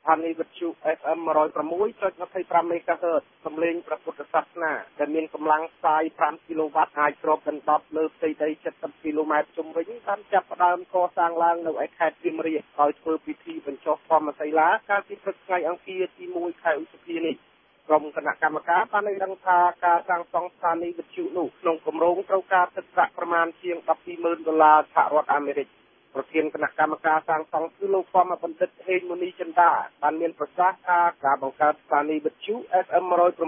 ស្ថានីយ៍វិទ្យុ FM 106.25 MHz សំឡេងព្រះពុទ្ធសាសនាដែលមានកម្លាំងផ្សាយ5 kW អាចគ្របដណ្ដប់លើផ្ទៃដី70 km ជុំវិញបានចាប់ផ្ដើមកសាងឡើងនៅឯខេត្តសៀមរាបដោយធ្វើពិធីបញ្ចុះធម្មសីលាកាលពីព្រឹកថ្ងៃអង្គារទី1 ខែឧសភានេះក្រុមគណៈកម្មការបានឲ្យដឹងថាការសាងសង់ស្ថានីយ៍វិទ្យុនោះក្នុងគម្រោងត្រូវការទឹកប្រាក់ប្រមាណជាង$120,000សហរដ្ឋអាមេរិកប្រធានគណៈកម្មការសាងសង់គឺលោកគមបណ្ឌិតហេងមុនីចិន្តាបានមានប្រសាសន៍ថាការបង្កើតស្ថានីយ៍វិទ្យុ FM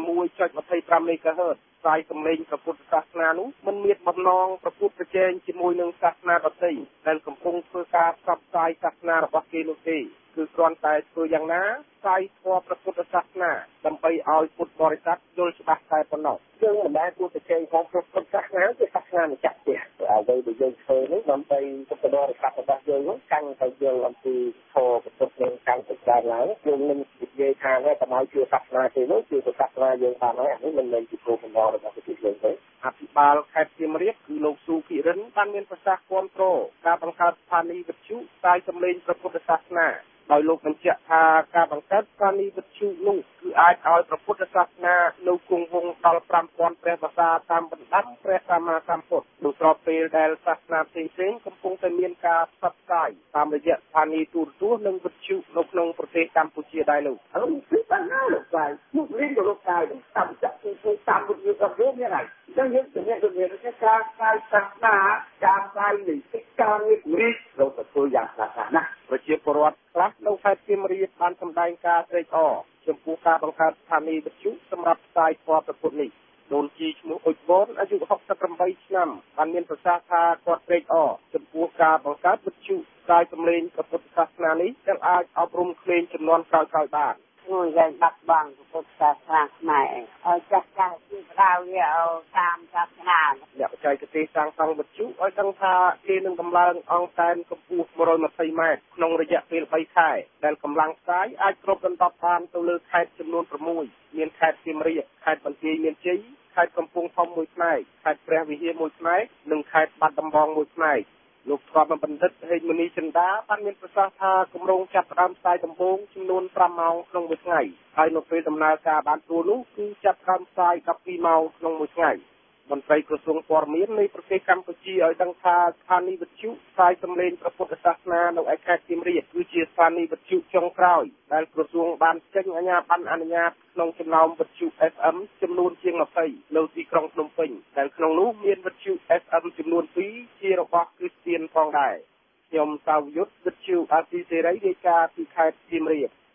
106.25 MHz ផ្សាយសំឡេងព្រះពុទ្ធសាសនានោះមិនមានបំណងប្រកួតប្រជែងជាមួយនឹងសាសនាដទៃដែលកំពុងធ្វើការផ្សព្វផ្សាយសាសនារបស់គេនោះទេគឺគ្រាន់តែធ្វើយ៉ាងណាផ្សាយធម៌ព្រះពុទ្ធសាសនាដើម្បីឲ្យពុទ្ធបរិស័ទយល់ច្បាស់តែប៉ុណ្ណោះយើងមិនដែលគួរប្រជែងផងព្រះពុទ្ធសាសនាគឺសាសនាម្ចាស់ផ្ទះអ្វីដែលយើងធ្វើនេះដើម្បីពុទ្ធបរិស័ទរបស់យើងនោះកាន់តែយល់អំពីធម៌ព្រះពុទ្ធនឹងកាន់តែច្រើនឡើងយើងនឹងនិយាយថាតែមកជាសាសនាទេនោះគឺសាសនាយើងបានហើយអានេះមិនមែនជាគោលបំណងរបស់ប្រទេសយើងទេអភិបាលខេត្តសៀមរាបគឺលោកស៊ូភិរិនបានមានប្រសាសន៍គាំទ្រការបង្កើតស្ថានីយ៍វិទ្យុផ្សាយសំឡេងព្រះពុទ្ធសាសនាដោយលោកបញ្ជាក់ថាការបង្កើតស្ថានីយ៍វិទ្យុនោះគឺអាចឲ្យព្រះពុទ្ធសាសនានៅគង់វង្សដល់5000ព្រះវស្សាតាមបណ្ដាំព្រះសម្មាសម្ពុទ្ធនោះស្របពេលដែលសាសនាផ្សេងៗកំពុងតែមានការផ្សព្វផ្សាយតាមរយៈស្ថានីយ៍ទូរទស្សន៍និងវិទ្យុនៅក្នុងប្រទេសកម្ពុជាដែរនោះហើយគឺបញ្ហាលោកស្រីមុខលីងលោកស្រីតាមចាក់គឺតាមវិទ្យុរបស់យើងហ្នឹងហើយចឹងយើងជំនាញជំនាញនេះការផ្សាយសាសនាការផ្សាយនីតិការងារនេះเราจะធ្វើយ៉ាងខ្លះណាប្រជាពលរដ្ឋខ្លះនៅខេត្តសៀមរាបបានសម្ដែងការត្រេកអរចំពោះការបង្កើតស្ថានីយ៍វិទ្យុសម្រាប់ផ្សាយធម៌ព្រះពុទ្ធនេះដូនជីឈ្មោះអ៊ុចបនអាយុ68ឆ្នាំបានមានប្រសាសន៍ថាគាត់ត្រេកអរចំពោះការបង្កើតវិទ្យុផ្សាយសំឡេងព្រះពុទ្ធសាសនានេះដែលអាចអប់រំក្មេងជំនាន់ក្រោយៗបានយើងបាត់បង់ពុទ្ធសាសនាខ្មែរឲ្យចាស់ចាស់ជាផ្ដៅវាតាមសាសនាអ្នកបច្ចេកទេសសាងសង់វិទ្យុឲ្យដឹងថាគេនឹងដំឡើងអង្សែនកម្ពស់120ម៉ែត្រក្នុងរយៈពេល3ខែដែលកម្លាំងផ្សាយអាចគ្របដណ្ដប់បានទៅលើខេត្តចំនួន6មានខេត្តសៀមរាបខេត្តបន្ទាយមានជ័យខេត្តកំពង់ធំមួយផ្នែកខេត្តព្រះវិហារមួយផ្នែកនិងខេត្តបាត់ដំបងមួយផ្នែកលោកគមបណ្ឌិតហេងមុនីចិន្តាបានមានប្រសាសន៍ថាគម្រោងចាប់ផ្ដើមផ្សាយដំបូងចំនួន5ម៉ោងក្នុងមួយថ្ងៃហើយនៅពេលដំណើរការបានព្រោះនោះគឺចាប់ផ្ដើមផ្សាយ12ម៉ោងក្នុងមួយថ្ងៃមន្ត្រីក្រសួងព័ត៌មាននៃប្រទេសកម្ពុជាឲ្យដឹងថាស្ថានីយ៍វិទ្យុផ្សាយសំឡេងព្រះពុទ្ធសាសនានៅឯខេត្តសៀមរាបគឺជាស្ថានីយ៍វិទ្យុចុងក្រោយដែលក្រសួងបានចេញអាជ្ញាប័ណ្ណអនុញ្ញាតក្នុងចំណោមវិទ្យុ FM ចំនួនជាង20នៅទីក្រុងភ្នំពេញដែលក្នុងនោះមានវិទ្យុ FM ចំនួន2ជារបស់គ្រីស្ទានផងដែរខ្ញុំសាវយុទ្ធវិទ្យុអាស៊ីសេរីរាយការណ៍ពីខេត្តសៀមរាប